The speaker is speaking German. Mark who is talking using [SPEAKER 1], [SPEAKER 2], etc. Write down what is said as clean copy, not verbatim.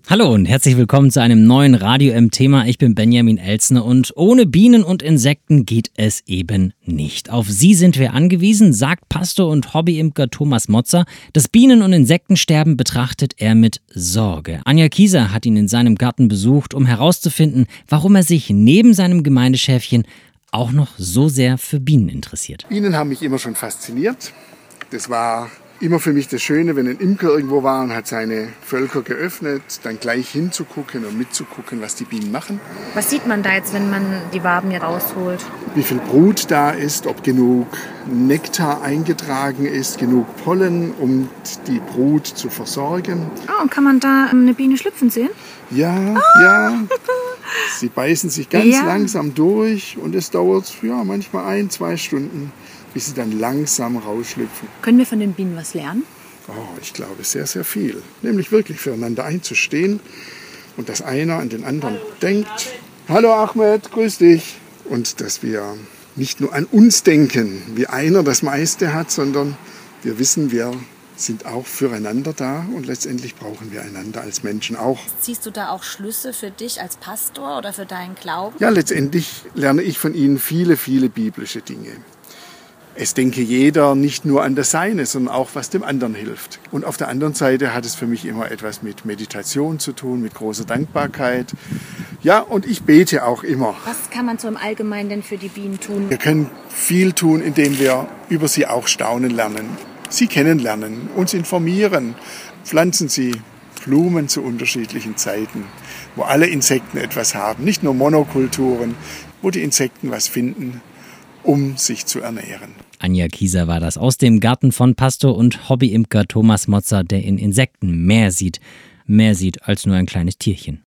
[SPEAKER 1] Hallo und herzlich willkommen zu einem neuen Radio M-Thema. Ich bin Benjamin Elzner und ohne Bienen und Insekten geht es eben nicht. Auf sie sind wir angewiesen, sagt Pastor und Hobbyimker Thomas Motzer. Das Bienen- und Insektensterben betrachtet er mit Sorge. Anja Kieser hat ihn in seinem Garten besucht, um herauszufinden, warum er sich neben seinem Gemeindeschäfchen auch noch so sehr für Bienen interessiert.
[SPEAKER 2] Bienen haben mich immer schon fasziniert. Das war immer für mich das Schöne, wenn ein Imker irgendwo war und hat seine Völker geöffnet, dann gleich hinzugucken und mitzugucken, was die Bienen machen.
[SPEAKER 3] Was sieht man da jetzt, wenn man die Waben hier rausholt?
[SPEAKER 2] Wie viel Brut da ist, ob genug Nektar eingetragen ist, genug Pollen, um die Brut zu versorgen.
[SPEAKER 3] Oh, und kann man da eine Biene schlüpfen sehen?
[SPEAKER 2] Ja. Sie beißen sich ganz langsam durch und es dauert manchmal 1-2 Stunden, bis sie dann langsam rausschlüpfen.
[SPEAKER 3] Können wir von den Bienen was lernen?
[SPEAKER 2] Oh, ich glaube sehr, sehr viel. Nämlich wirklich füreinander einzustehen und dass einer an den anderen denkt. Hallo Ahmed, grüß dich. Und dass wir nicht nur an uns denken, wie einer das meiste hat, sondern wir wissen, wir sind auch füreinander da und letztendlich brauchen wir einander als Menschen auch.
[SPEAKER 3] Ziehst du da auch Schlüsse für dich als Pastor oder für deinen Glauben?
[SPEAKER 2] Ja, letztendlich lerne ich von ihnen viele, viele biblische Dinge. Es denke jeder nicht nur an das Seine, sondern auch, was dem anderen hilft. Und auf der anderen Seite hat es für mich immer etwas mit Meditation zu tun, mit großer Dankbarkeit. Ja, und ich bete auch immer.
[SPEAKER 3] Was kann man so im Allgemeinen denn für die Bienen tun?
[SPEAKER 2] Wir können viel tun, indem wir über sie auch staunen lernen, sie kennenlernen, uns informieren. Pflanzen sie Blumen zu unterschiedlichen Zeiten, wo alle Insekten etwas haben, nicht nur Monokulturen, wo die Insekten was finden, um sich zu ernähren.
[SPEAKER 1] Anja Kieser war das aus dem Garten von Pastor und Hobbyimker Thomas Motzer, der in Insekten mehr sieht als nur ein kleines Tierchen.